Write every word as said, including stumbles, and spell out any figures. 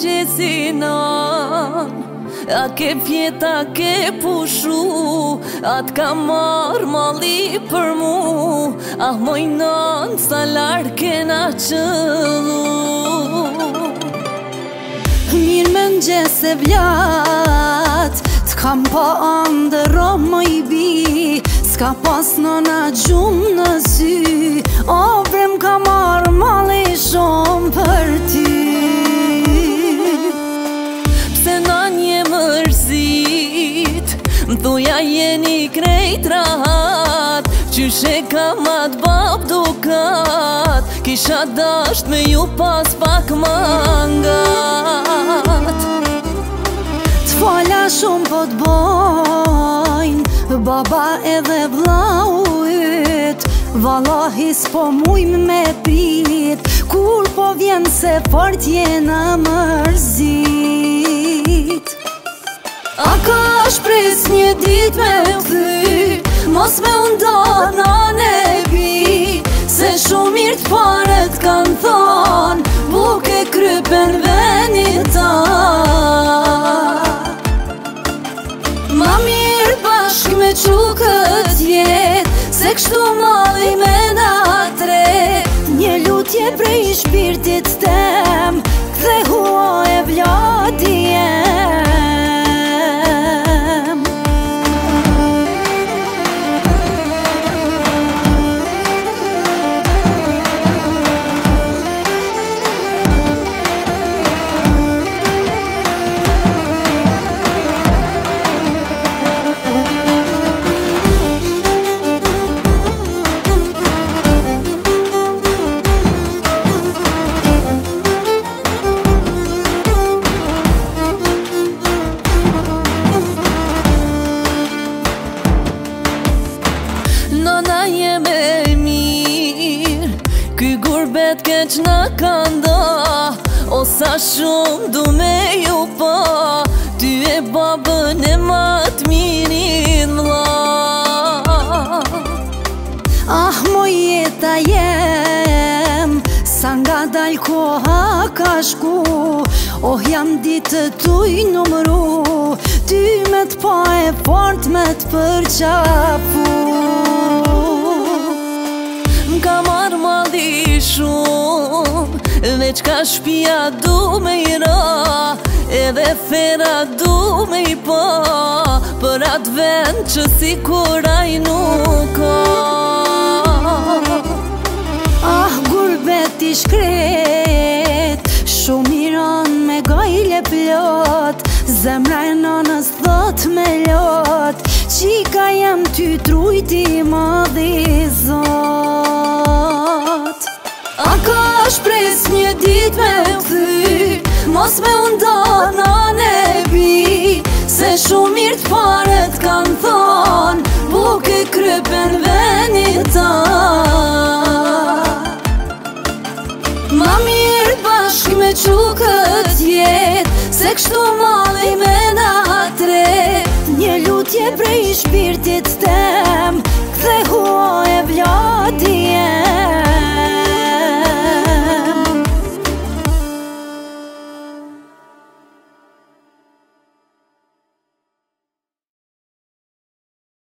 mëngjesinan A ke pjeta ke pushu A t'ka marrë malli për mu Ah mojnon sa larë kena qëllu Mirë mëngjes e vlat T'kam pa andëro më i bi S'ka pas nëna gjumë në sy O vrem ka marrë malli shumë për ty Pse na një mërzit M'thuja jeni krejt rahat Qyshe ka mat bab dukat Kisha dasht me ju pas pak mangat T'fala shumë po t'bojnë Baba edhe vllau yt Valahi s'po mujmë me prit Kur po vjen se fort jena mërzit A ka shpres një dit me thy Mos me undana ne bi Se shumë mirë t'paret kanë thon Buke krypen venit ta Ma mirë bashk me qu kët jet Se kështu malli me na tret Një lutje prej shpirtit tem Kthe hua e vlati jem Nona jeme mirë Ky gurbet keq na ka nda O sa shumë du me ju pa Ty e babën e mat mirin vlla Ah mo jeta jem Sa nga dal koha ka shku Oh jam ditë tuj numru Ty me t'pa e fort me t'përqafu M'ka marrë malli shumë Veç ka shpia du me i ra Edhe fera du me i pa Për atë vend që si kuraj nuk ka Ah gurbet i shkret Shumë i ran me gajle plot Zemra e nanës thot me lot Qika jem ty trujti madhi zot A ka shpres një dit me thy Mos me undana ne bi Se shumë mirë t'paret kanë thon Buke krypen venit ta Ma mirë bashk me qu kët jet Se kështu malli me na tret Një lutje prej shpirtit tem Kthe hu